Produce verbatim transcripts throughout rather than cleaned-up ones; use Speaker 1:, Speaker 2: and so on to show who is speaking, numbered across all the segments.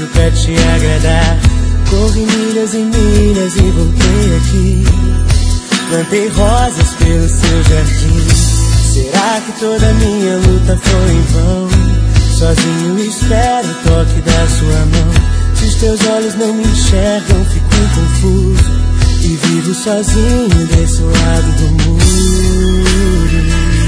Speaker 1: tudo pra te agradar. Corri milhas e milhas e voltei aqui. Plantei rosas pelo seu jardim. Será que toda minha luta foi em vão? Sozinho espero o toque da sua mão. Se os teus olhos não me enxergam, fico confuso e vivo sozinho desse lado do muro.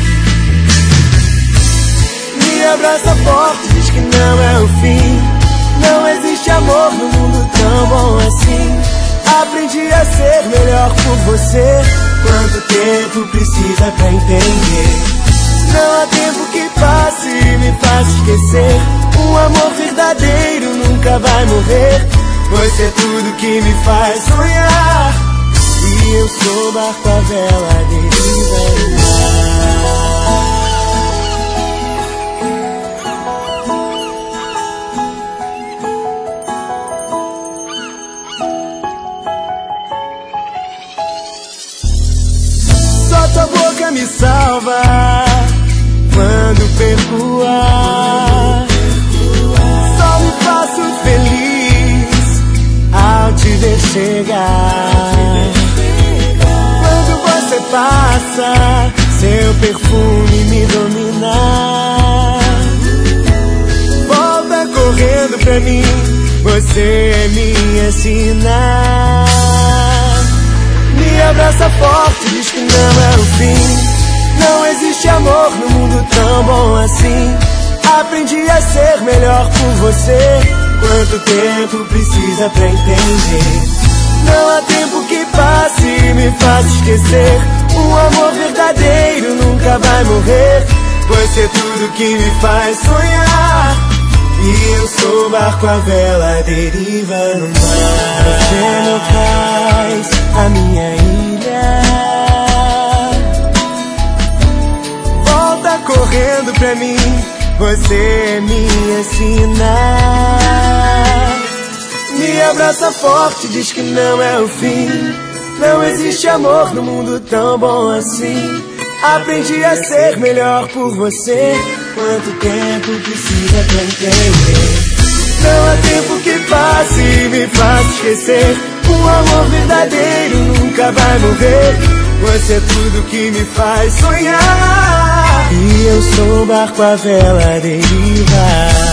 Speaker 1: Me abraça forte, diz que não é o fim. Não existe amor no mundo tão bom assim. Aprendi a ser melhor por você. Quanto tempo precisa pra entender? Não há tempo que passe e me faça esquecer. Um amor verdadeiro nunca vai morrer. Você é tudo que me faz sonhar. E eu sou barco à vela à deriva do mar. Só tua boca me salva quando perco o ar. Só me faço feliz ao te ver chegar. Quando você passa, seu perfume me domina. Volta correndo pra mim, você é minha sina. Me abraça forte, diz que não é o fim. Não existe amor no mundo tão bom assim. Aprendi a ser melhor por você. Quanto tempo precisa pra entender? Não há tempo que passe e me faça esquecer. Um amor verdadeiro nunca vai morrer. Você é tudo que me faz sonhar. E eu sou barco à vela à deriva no mar. Você é meu cais, a minha ilha. Volta correndo pra mim, você é minha sina. Me abraça forte, diz que não é o fim. Não existe amor no mundo tão bom assim. Aprendi a ser melhor por você. Quanto tempo precisa pra entender? Não há tempo que passe e me faça esquecer. Um amor verdadeiro nunca vai morrer. Você é tudo que me faz sonhar. E eu sou barco à vela à deriva.